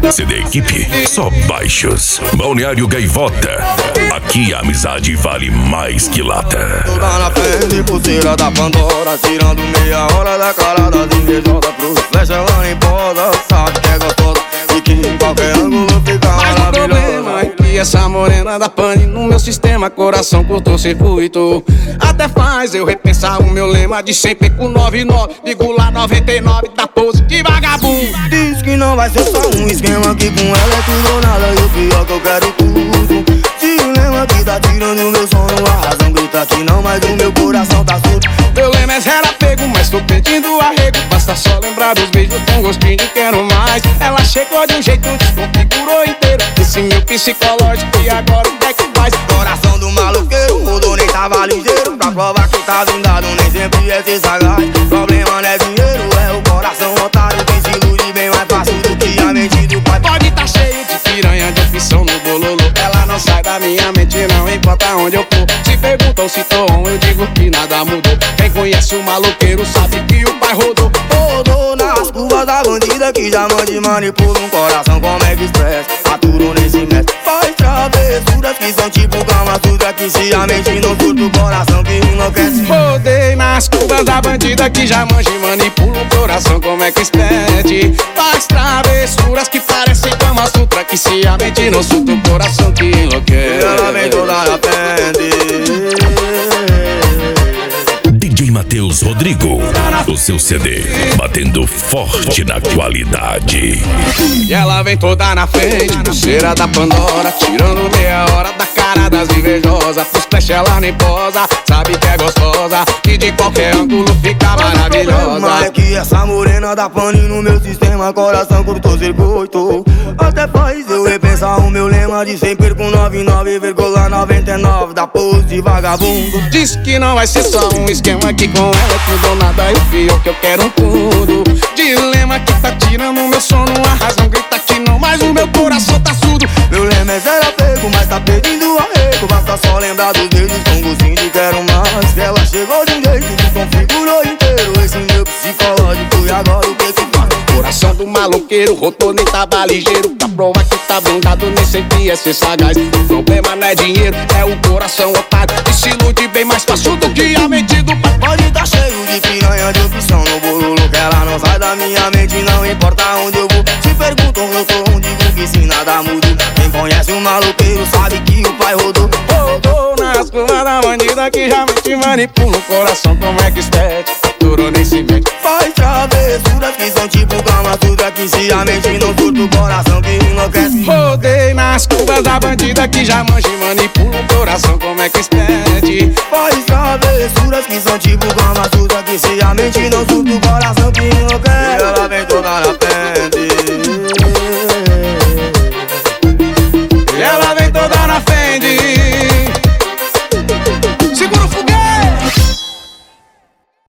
CD Equipe, só baixos. Balneário Gaivota, aqui a amizade vale mais que lata. Toda na frente, pulseira da Pandora, tirando meia hora da cara das invejosas. Pro flecha ela nem posa, sabe que é gostosa e que em qualquer ângulo fica maravilhosa. Mas o problema é que essa morena da pane no meu sistema, coração curto-circuito. Até faz eu repensar o meu lema de sempre com 99,99 da pose de vagabundo. Diz que não vai ser só um esquema, que com ela é tudo ou nada, e o pior que eu quero tudo. Dilema que tá tirando meu sono, a razão grita que não, mas o meu coração tá surdo. Meu lema é zero apego, mas tô pedindo arrego. Basta só lembrar dos beijos com gostinho de quero mais. Ela chegou de um jeito, desconfigurou inteiro esse meu psicológico, e agora o que é que faz? Coração do maloqueiro, rodou nem tava ligeiro. Pra provar que tá zindado, nem sempre é ser sagaz. Problema não é dinheiro, é o coração otário. Quem se ilude bem mais fácil do que a mente do pai. Pode tá cheio de piranha, de opção no bololo. Ela não sai da minha mente, não importa onde eu for. Se perguntam se tô on, eu digo que nada mudou. Quem conhece o maloqueiro sabe que o pai rodou. Rodou nas curvas da bandida que já mande manipula um coração como é que expressa. Aturo nem se mete, faz travessuras que são tipo Kama Sutra, que se a mente não surta o coração que enlouquece. Rodei nas curvas da bandida que já manja e manipula o coração como é que expede. Faz travessuras que parecem Kama Sutra, que se a mente não surta o coração que enlouquece. Ela vem toda na frente. DJ Matheus Rodrigo, o seu CD batendo forte na qualidade. E ela vem toda na frente, pulseira da Pandora, tirando meia hora da cara das invejosas. Pros flash ela nem posa, sabe que é gostosa e de qualquer ângulo fica maravilhosa. Mas é que essa morena da pane no meu sistema, coração curto-circuito. Até faz eu repensar o meu lema de sempre com 99,99 da pose de vagabundo. Diz que não vai ser só um esquema, que com ela é tudo ou nada, e o pior que eu quero tudo. Dilema que tá tirando meu sono, a razão grita que não, mas o meu coração tá surdo. Meu lema é zero apego, mas tá pedindo arrego. Basta só lembrar dos beijos com gostinho de quero mais. Ela chegou de um jeito que configurou inteiro esse meu psicológico, e agora o que que faz? Coração do maloqueiro, rodou nem tava ligeiro. Pra provar que tá blindado, nem sempre é ser sagaz. O problema não é dinheiro, é o coração otário, que se ilude bem mais fácil do que a mente do pai. Pode tá cheio de piranha, de opção no bololo, que ela não sai da minha mente, não importa onde eu vou. Se perguntam eu tô onde digo que se nada muda. Quem conhece o maloqueiro sabe que o pai rodou. Rodou nas curvas da bandida que já te manipula o coração como é que expede. Durou nem se mete. Faz travessuras que são tipo Kama Sutra, que se a mente não surta o coração que enlouquece. Rodei nas curvas da bandida que já manja e manipula o coração como é que expede. Faz travessuras que são tipo Kama Sutra, que se a mente não surta o coração que enlouquece. E ela vem toda na frente. E ela vem toda na frente.